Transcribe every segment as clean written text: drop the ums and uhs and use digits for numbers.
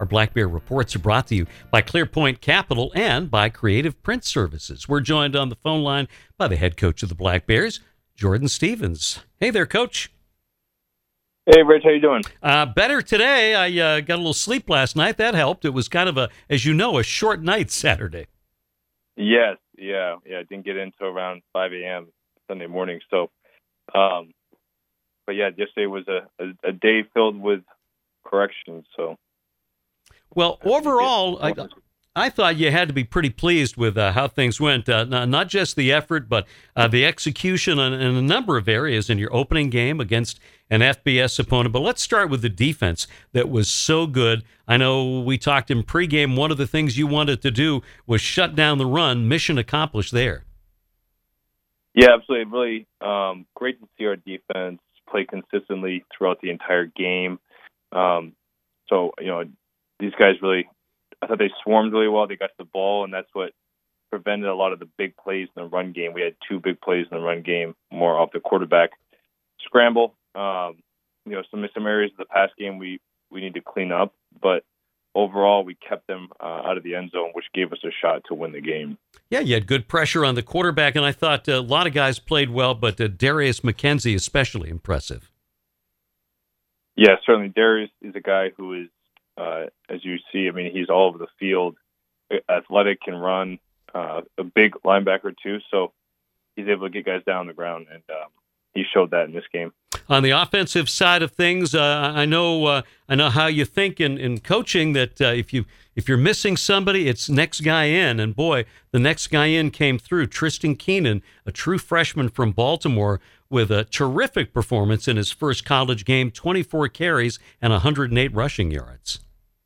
Our Black Bear Reports are brought to you by ClearPoint Capital and by Creative Print Services. We're joined on the phone line by the head coach of the Black Bears, Jordan Stevens. Hey there, Coach. Hey, Rich, how you doing? Better today. I got a little sleep last night. That helped. It was kind of as you know, a short night Saturday. Yes, yeah. I didn't get in until around 5 a.m. Sunday morning. So, but yeah, yesterday was a day filled with corrections. So, well, overall, I thought you had to be pretty pleased with how things went. Not just the effort, but the execution in a number of areas in your opening game against an FBS opponent. But let's start with the defense that was so good. I know we talked in pregame. One of the things you wanted to do was shut down the run. Mission accomplished there. Yeah, absolutely. Really great to see our defense play consistently throughout the entire game. So, these guys really, I thought they swarmed really well. They got the ball, and that's what prevented a lot of the big plays in the run game. We had two big plays in the run game, more off the quarterback scramble. Some areas of the pass game we need to clean up, but overall we kept them out of the end zone, which gave us a shot to win the game. Yeah, you had good pressure on the quarterback, and I thought a lot of guys played well, but Darius McKenzie especially impressive. Yeah, certainly. Darius is a guy who is, as you see, he's all over the field, athletic, can run, a big linebacker too, so he's able to get guys down on the ground, and he showed that in this game. On the offensive side of things, I know how you think in coaching that if you're missing somebody, it's next guy in. And boy, the next guy in came through. Tristan Keenan, a true freshman from Baltimore, with a terrific performance in his first college game, 24 carries and 108 rushing yards.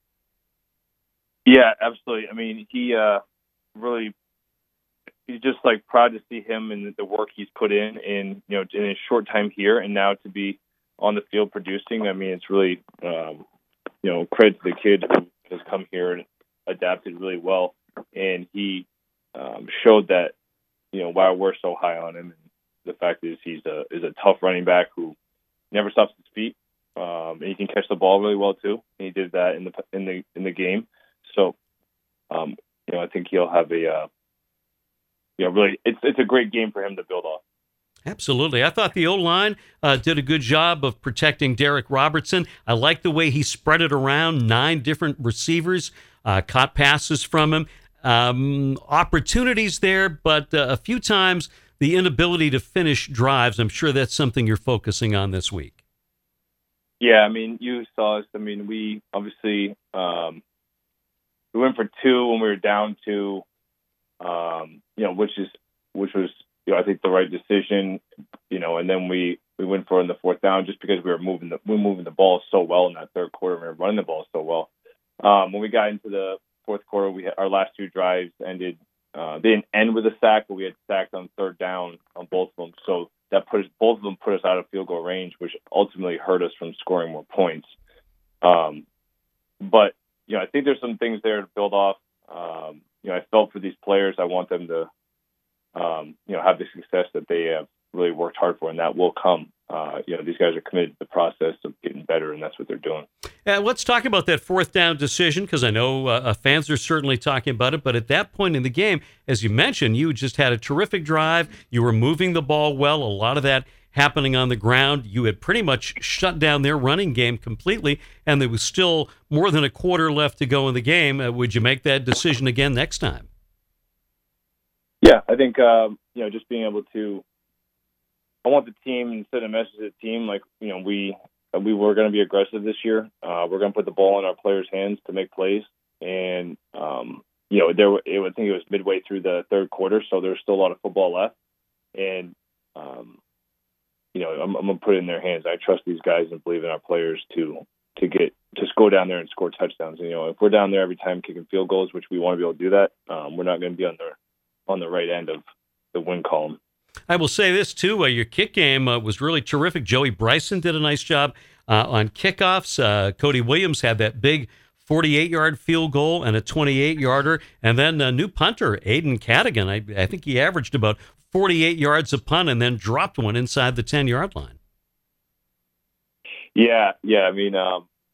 Yeah, absolutely. He really. He's just proud to see him and the work he's put in his short time here, and now to be on the field producing. It's really, credit to the kid who has come here and adapted really well. And he showed that, why we're so high on him. And the fact is he's a tough running back who never stops his feet. And he can catch the ball really well too. And he did that in the game. So, I think he'll have really, it's a great game for him to build off. Absolutely. I thought the O-line did a good job of protecting Derek Robertson. I like the way he spread it around. 9 different receivers caught passes from him. Opportunities there, but a few times the inability to finish drives. I'm sure that's something you're focusing on this week. Yeah, you saw us. We obviously we went for 2 when we were down 2. Which was I think the right decision, and then we went for it in the 4th down just because we were moving the ball so well in that third quarter. We were running the ball so well. When we got into the 4th quarter, our last 2 drives ended. They didn't end with a sack, but we had sacked on 3rd down on both of them. So that both of them put us out of field goal range, which ultimately hurt us from scoring more points. But I think there's some things there to build off. I felt for these players. I want them to, have the success that they have really worked hard for, and that will come. These guys are committed to the process of getting better, and that's what they're doing. Let's talk about that 4th down decision, because I know fans are certainly talking about it. But at that point in the game, as you mentioned, you just had a terrific drive. You were moving the ball well. A lot of that happening on the ground. You had pretty much shut down their running game completely, and there was still more than a quarter left to go in the game. Would you make that decision again next time? Yeah, I think, just being able to, I want the team and send a message to the team, we were going to be aggressive this year. We're going to put the ball in our players' hands to make plays. And, I think it was midway through the 3rd quarter, so there's still a lot of football left. And, I'm going to put it in their hands. I trust these guys and believe in our players to go down there and score touchdowns. And, if we're down there every time kicking field goals, which we want to be able to do that, we're not going to be on the right end of the win column. I will say this too: your kick game was really terrific. Joey Bryson did a nice job on kickoffs. Cody Williams had that big 48-yard field goal and a 28-yarder, and then new punter Aiden Cadigan. I think he averaged about 48 yards a punt and then dropped one inside the 10-yard line. Yeah.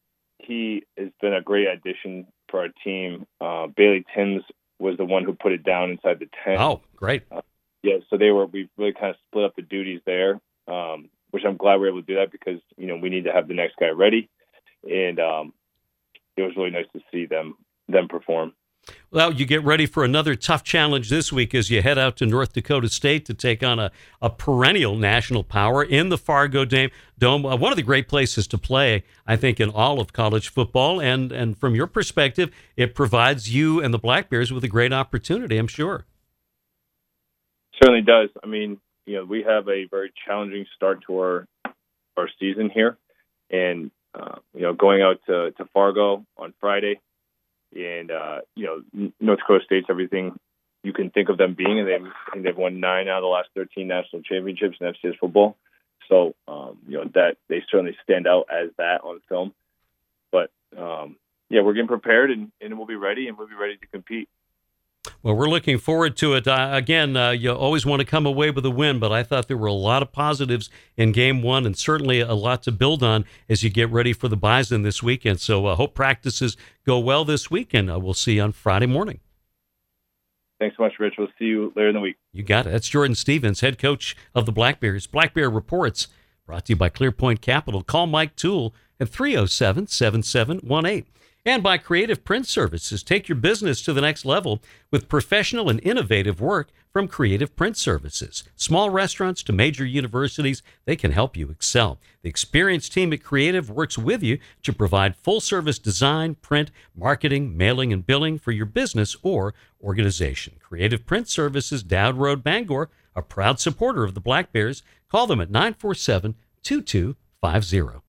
he has been a great addition for our team. Bailey Timms was the one who put it down inside the 10. Oh, great. Yeah, so we really kind of split up the duties there, which I'm glad we were able to do that because, we need to have the next guy ready. And it was really nice to see them perform. Well, you get ready for another tough challenge this week as you head out to North Dakota State to take on a perennial national power in the Fargo Dome. One of the great places to play, I think, in all of college football. And from your perspective, it provides you and the Black Bears with a great opportunity, I'm sure. Certainly does. I mean, we have a very challenging start to our season here. And, going out to Fargo on Friday, and North Dakota State's everything you can think of them being, and they've won 9 out of the last 13 national championships in FCS football. So that they certainly stand out as that on film. But we're getting prepared, and we'll be ready, and we'll be ready to compete. Well, we're looking forward to it. Again, you always want to come away with a win, but I thought there were a lot of positives in Game 1 and certainly a lot to build on as you get ready for the Bison this weekend. So I hope practices go well this weekend. We'll see you on Friday morning. Thanks so much, Rich. We'll see you later in the week. You got it. That's Jordan Stevens, head coach of the Black Bears. Black Bear Reports, brought to you by ClearPoint Capital. Call Mike Toole at 307-7718. And by Creative Print Services. Take your business to the next level with professional and innovative work from Creative Print Services. Small restaurants to major universities, they can help you excel. The experienced team at Creative works with you to provide full-service design, print, marketing, mailing, and billing for your business or organization. Creative Print Services, Dowd Road, Bangor, a proud supporter of the Black Bears. Call them at 947-2250.